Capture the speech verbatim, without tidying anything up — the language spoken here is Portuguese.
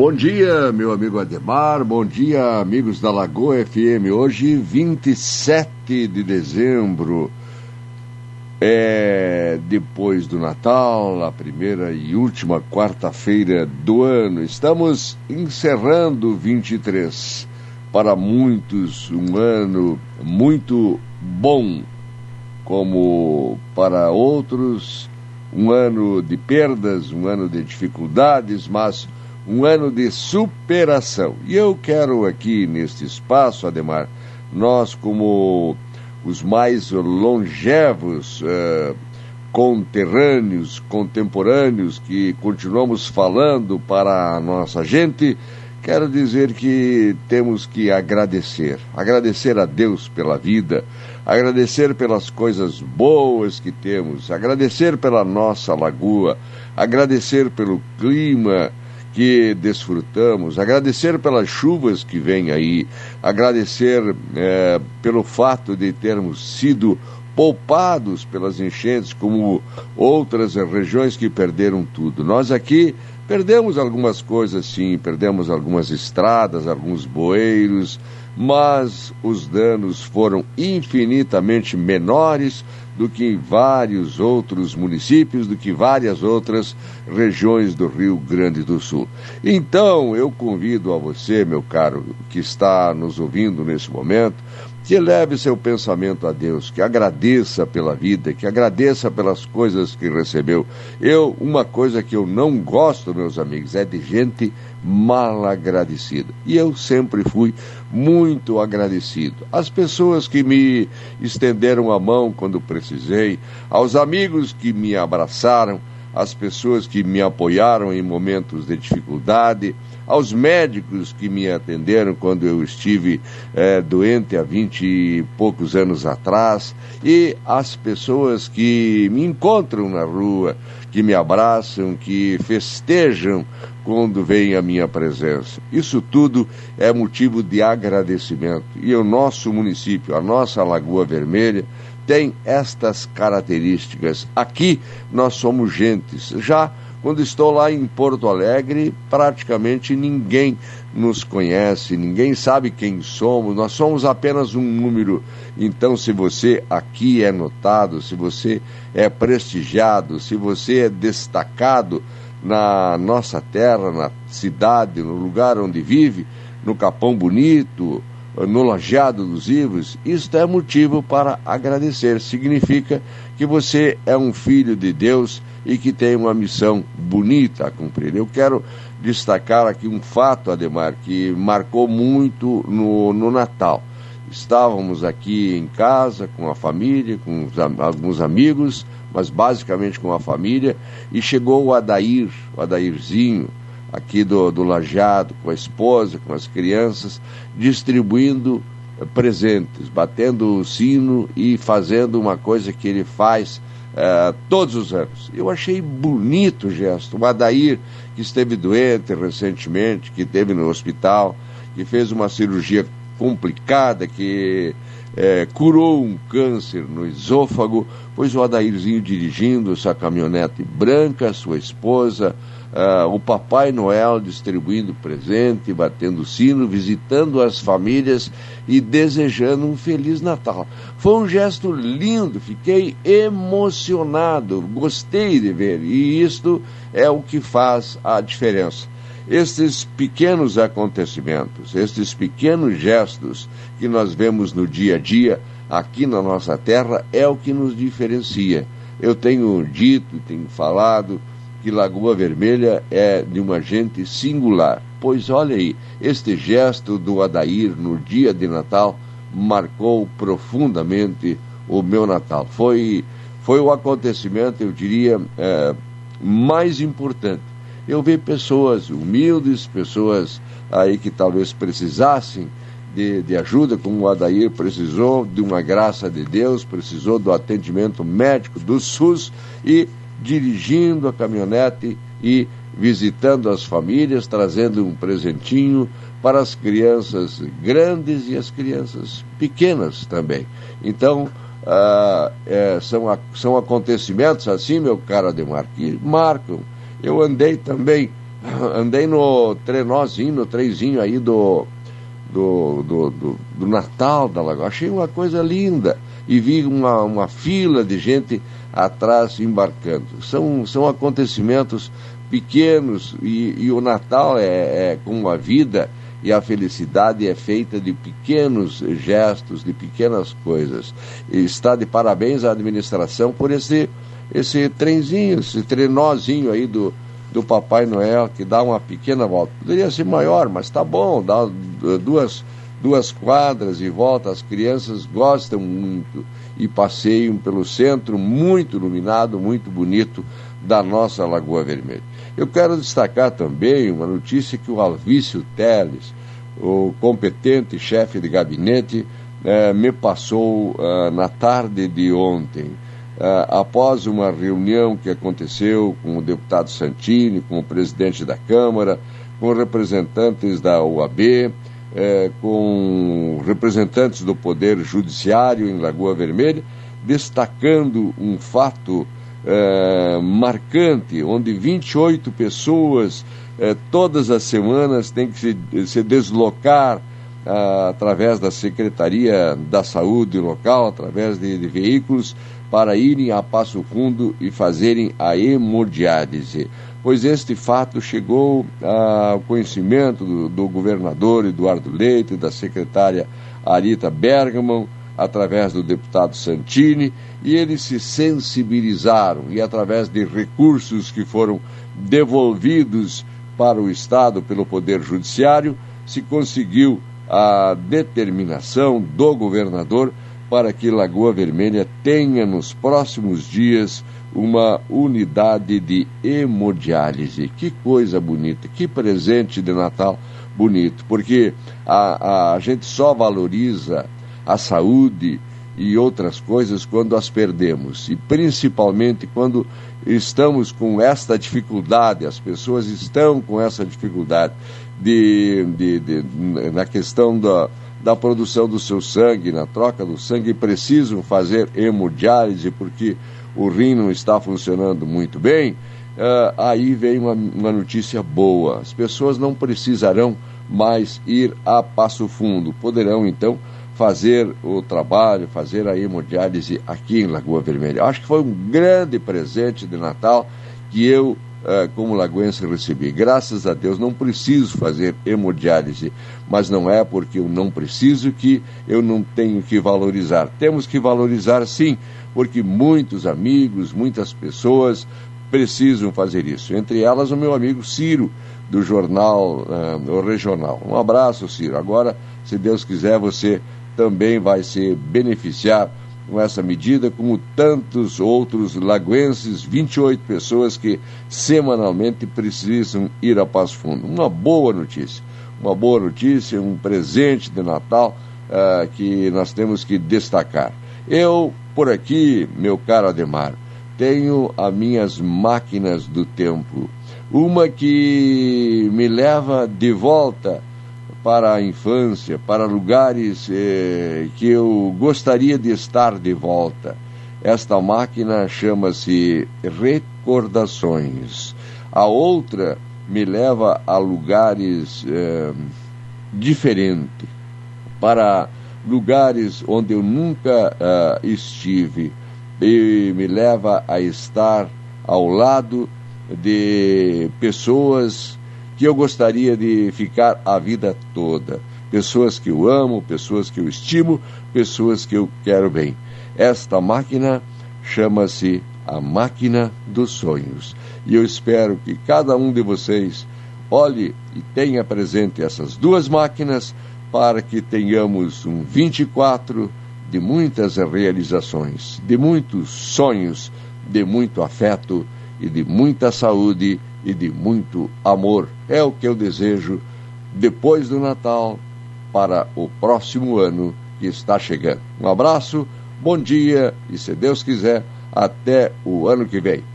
Bom dia, meu amigo Ademar, bom dia, amigos da Lagoa F M. Hoje, vinte e sete de dezembro, é depois do Natal, a primeira e última quarta-feira do ano. Estamos encerrando vinte e três. Para muitos, um ano muito bom, como para outros, um ano de perdas, um ano de dificuldades, mas um ano de superação. E eu quero aqui neste espaço, Ademar, nós como os mais longevos uh, conterrâneos, contemporâneos, que continuamos falando para a nossa gente, quero dizer que temos que agradecer, agradecer a Deus pela vida, agradecer pelas coisas boas que temos, agradecer pela nossa lagoa, agradecer pelo clima que desfrutamos, agradecer pelas chuvas que vêm aí, agradecer é, pelo fato de termos sido poupados pelas enchentes, como outras regiões que perderam tudo. Nós aqui perdemos algumas coisas, sim, perdemos algumas estradas, alguns bueiros, mas os danos foram infinitamente menores do que em vários outros municípios, do que várias outras regiões do Rio Grande do Sul. Então, eu convido a você, meu caro, que está nos ouvindo nesse momento, que eleve seu pensamento a Deus, que agradeça pela vida, que agradeça pelas coisas que recebeu. Eu, uma coisa que eu não gosto, meus amigos, é de gente mal agradecida. E eu sempre fui muito agradecido. As pessoas que me estenderam a mão quando precisei, aos amigos que me abraçaram, às pessoas que me apoiaram em momentos de dificuldade, aos médicos que me atenderam quando eu estive é, doente há vinte e poucos anos atrás, e às pessoas que me encontram na rua, que me abraçam, que festejam quando vem a minha presença. Isso tudo é motivo de agradecimento. E o nosso município, a nossa Lagoa Vermelha, tem estas características. Aqui nós somos gentes. Já quando estou lá em Porto Alegre, praticamente ninguém nos conhece, ninguém sabe quem somos, nós somos apenas um número. Então, se você aqui é notado, se você é prestigiado, se você é destacado na nossa terra, na cidade, no lugar onde vive, no Capão Bonito, no Lajeado dos Ivos, isto é motivo para agradecer. Significa que você é um filho de Deus e que tem uma missão bonita a cumprir. Eu quero destacar aqui um fato, Ademar, que marcou muito no, no Natal. Estávamos aqui em casa com a família, com os, alguns amigos, mas basicamente com a família, e chegou o Adair, o Adairzinho, aqui do, do Lajeado, com a esposa, com as crianças, distribuindo presentes, batendo o sino e fazendo uma coisa que ele faz uh, todos os anos. Eu achei bonito o gesto. O Adair, que esteve doente recentemente, que esteve no hospital, que fez uma cirurgia complicada, que é, curou um câncer no esôfago, pois o Adairzinho dirigindo essa caminhonete branca, sua esposa, Uh, o Papai Noel distribuindo presente, batendo sino, visitando as famílias e desejando um Feliz Natal. Foi um gesto lindo, fiquei emocionado, gostei de ver, e isto é o que faz a diferença. Estes pequenos acontecimentos, estes pequenos gestos que nós vemos no dia a dia aqui na nossa terra é o que nos diferencia. Eu tenho dito, tenho falado que Lagoa Vermelha é de uma gente singular. Pois olha aí, este gesto do Adair no dia de Natal marcou profundamente o meu Natal. Foi, foi o acontecimento, eu diria, é, mais importante. Eu vi pessoas humildes, pessoas aí que talvez precisassem de, de ajuda, como o Adair precisou de uma graça de Deus, precisou do atendimento médico do SUS, e dirigindo a caminhonete e visitando as famílias, trazendo um presentinho para as crianças grandes e as crianças pequenas também. Então, ah, é, são, são acontecimentos assim, meu caro Ademar, que marcam. Eu andei também andei no trenózinho, no trenzinho aí do, do, do, do, do Natal da Lagoa. Achei uma coisa linda. E vi uma, uma fila de gente atrás embarcando. São, são acontecimentos pequenos e, e o Natal é, é como a vida e a felicidade é feita de pequenos gestos, de pequenas coisas. E está de parabéns à administração por esse, esse trenzinho, esse trenózinho aí do, do Papai Noel, que dá uma pequena volta. Poderia ser maior, mas tá bom, dá duas, duas quadras e volta. As crianças gostam muito e passeiam pelo centro muito iluminado, muito bonito da nossa Lagoa Vermelha. Eu quero destacar também uma notícia que o Alvício Teles, o competente chefe de gabinete, eh, me passou eh, na tarde de ontem, eh, após uma reunião que aconteceu com o deputado Santini, com o presidente da Câmara, com representantes da O A B, eh, com representantes do Poder Judiciário em Lagoa Vermelha, destacando um fato É, marcante, onde vinte e oito pessoas é, todas as semanas têm que se, se deslocar ah, através da Secretaria da Saúde local, através de, de veículos, para irem a Passo Fundo e fazerem a hemodiálise. Pois este fato chegou ao conhecimento do, do governador Eduardo Leite, da secretária Arita Bergman, através do deputado Santini, e eles se sensibilizaram, e através de recursos que foram devolvidos para o Estado pelo Poder Judiciário, se conseguiu a determinação do governador para que Lagoa Vermelha tenha nos próximos dias uma unidade de hemodiálise. Que coisa bonita, que presente de Natal bonito, porque a, a, a gente só valoriza a saúde e outras coisas quando as perdemos, e principalmente quando estamos com esta dificuldade, as pessoas estão com essa dificuldade de, de, de, na questão da, da produção do seu sangue, na troca do sangue, precisam fazer hemodiálise porque o rim não está funcionando muito bem. Uh, aí vem uma, uma notícia boa, as pessoas não precisarão mais ir a Passo Fundo, poderão então fazer o trabalho, fazer a hemodiálise aqui em Lagoa Vermelha. Acho que foi um grande presente de Natal que eu, eh, como lagoense, recebi. Graças a Deus, não preciso fazer hemodiálise, mas não é porque eu não preciso que eu não tenho que valorizar. Temos que valorizar, sim, porque muitos amigos, muitas pessoas precisam fazer isso. Entre elas, o meu amigo Ciro, do jornal uh, o Regional. Um abraço, Ciro. Agora, se Deus quiser, você também vai se beneficiar com essa medida, como tantos outros lagoenses, vinte e oito pessoas que semanalmente precisam ir a Passo Fundo. Uma boa notícia, uma boa notícia, um presente de Natal uh, que nós temos que destacar. Eu, por aqui, meu caro Ademar, tenho as minhas máquinas do tempo, uma que me leva de volta para a infância, para lugares eh, que eu gostaria de estar de volta. Esta máquina chama-se Recordações. A outra me leva a lugares eh, diferentes, para lugares onde eu nunca uh, estive, e me leva a estar ao lado de pessoas que eu gostaria de ficar a vida toda, pessoas que eu amo, pessoas que eu estimo, pessoas que eu quero bem. Esta máquina chama-se a Máquina dos Sonhos, e eu espero que cada um de vocês olhe e tenha presente essas duas máquinas para que tenhamos um vinte e quatro de muitas realizações, de muitos sonhos, de muito afeto e de muita saúde e de muito amor. É o que eu desejo depois do Natal para o próximo ano que está chegando. Um abraço, bom dia e, se Deus quiser, até o ano que vem.